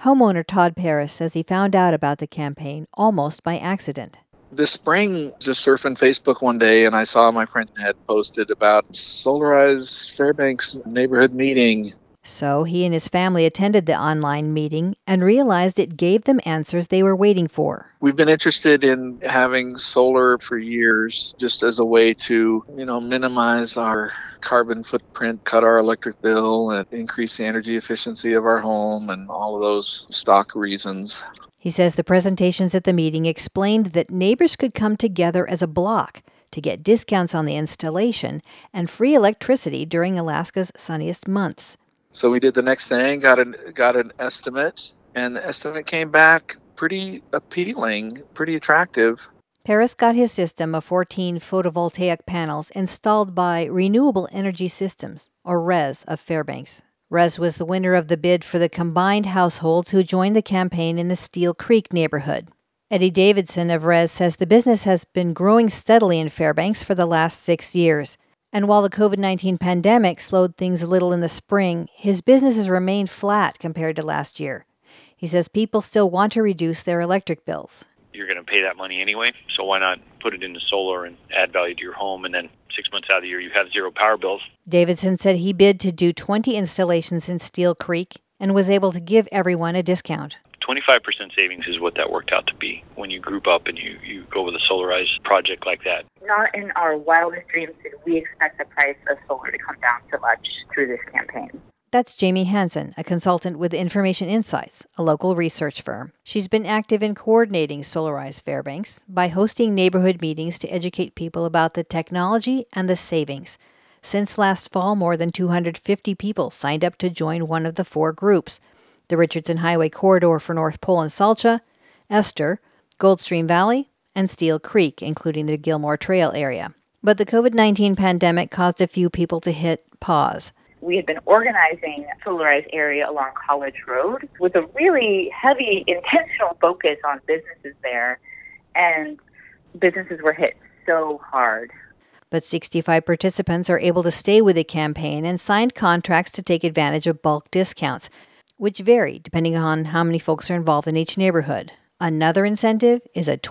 Homeowner Todd Paris says he found out about the campaign almost by accident. This spring, just surfing Facebook one day, and I saw my friend had posted about Solarize Fairbanks neighborhood meeting. So he and his family attended the online meeting and realized it gave them answers they were waiting for. We've been interested in having solar for years, just as a way to, minimize our carbon footprint, cut our electric bill, and increase the energy efficiency of our home, and all of those stock reasons. He says the presentations at the meeting explained that neighbors could come together as a block to get discounts on the installation and free electricity during Alaska's sunniest months. So we did the next thing, got an estimate, and the estimate came back pretty appealing, pretty attractive. Paris got his system of 14 photovoltaic panels installed by Renewable Energy Systems, or RES, of Fairbanks. RES was the winner of the bid for the combined households who joined the campaign in the Steel Creek neighborhood. Eddie Davidson of RES says the business has been growing steadily in Fairbanks for the last 6 years. And while the COVID-19 pandemic slowed things a little in the spring, his business has remained flat compared to last year. He says people still want to reduce their electric bills. You're going to pay that money anyway, so why not put it into solar and add value to your home, and then 6 months out of the year you have zero power bills. Davidson said he bid to do 20 installations in Steel Creek and was able to give everyone a discount. 25% savings is what that worked out to be when you group up and you go with a solarized project like that. Not in our wildest dreams did we expect the price of solar to come down so much through this campaign. That's Jamie Hansen, a consultant with Information Insights, a local research firm. She's been active in coordinating Solarize Fairbanks by hosting neighborhood meetings to educate people about the technology and the savings. Since last fall, more than 250 people signed up to join one of the 4 groups: the Richardson Highway Corridor for North Pole and Salcha, Esther, Goldstream Valley, and Steel Creek, including the Gilmore Trail area. But the COVID-19 pandemic caused a few people to hit pause. We had been organizing Solarize area along College Road with a really heavy intentional focus on businesses there, and businesses were hit so hard. But 65 participants are able to stay with the campaign and signed contracts to take advantage of bulk discounts, which vary depending on how many folks are involved in each neighborhood. Another incentive is a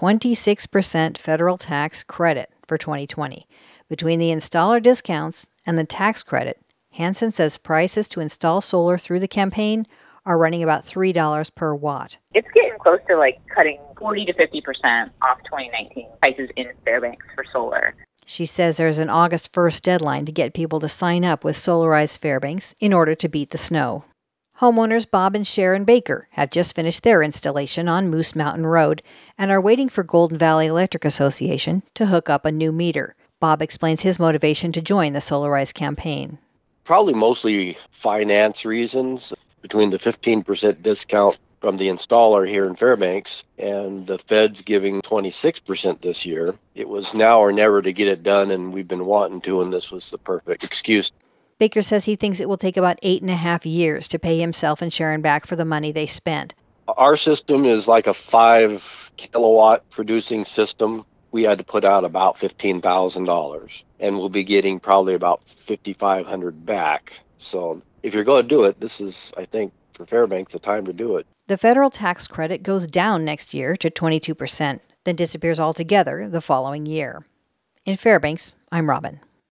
26% federal tax credit for 2020. Between the installer discounts and the tax credit, Hansen says prices to install solar through the campaign are running about $3 per watt. It's getting close to cutting 40 to 50% off 2019 prices in Fairbanks for solar. She says there's an August 1st deadline to get people to sign up with Solarize Fairbanks in order to beat the snow. Homeowners Bob and Sharon Baker have just finished their installation on Moose Mountain Road and are waiting for Golden Valley Electric Association to hook up a new meter. Bob explains his motivation to join the Solarize campaign. Probably mostly finance reasons. Between the 15% discount from the installer here in Fairbanks and the feds giving 26% this year, it was now or never to get it done, and we've been wanting to, and this was the perfect excuse. Baker says he thinks it will take about 8.5 years to pay himself and Sharon back for the money they spent. Our system is like a 5 kilowatt producing system. We had to put out about $15,000, and we'll be getting probably about $5,500 back. So if you're going to do it, this is, I think, for Fairbanks, the time to do it. The federal tax credit goes down next year to 22%, then disappears altogether the following year. In Fairbanks, I'm Robin.